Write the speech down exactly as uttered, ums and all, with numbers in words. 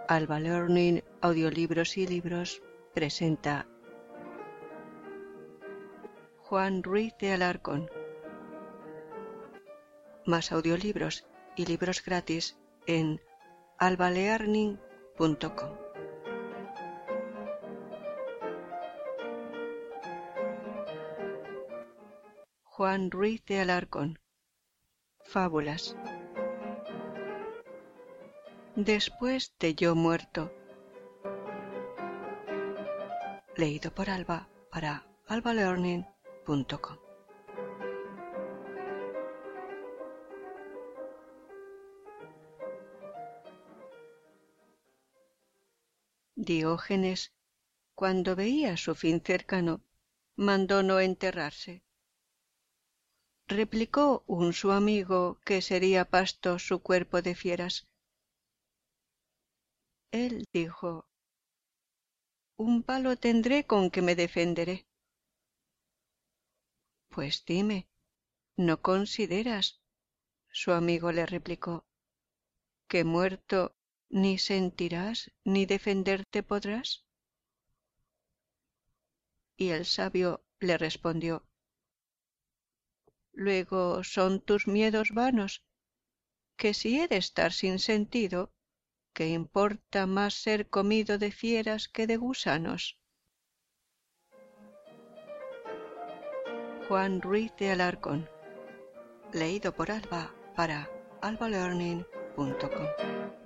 Alba Learning, Audiolibros y Libros presenta Juan Ruiz de Alarcón. Más audiolibros y libros gratis en alba learning punto com. Juan Ruiz de Alarcón. Fábulas. Después de yo muerto. Leído por Alba para alba learning punto com. Diógenes, cuando veía su fin cercano, mandó no enterrarse. Replicó un su amigo que sería pasto su cuerpo de fieras. Él dijo: un palo tendré con que me defenderé. Pues dime, ¿no consideras, su amigo le replicó, que muerto ni sentirás ni defenderte podrás? Y el sabio le respondió: luego son tus miedos vanos, que si he de estar sin sentido, ¿qué importa más ser comido de fieras que de gusanos? Juan Ruiz de Alarcón. Leído por Alba para alba learning punto com.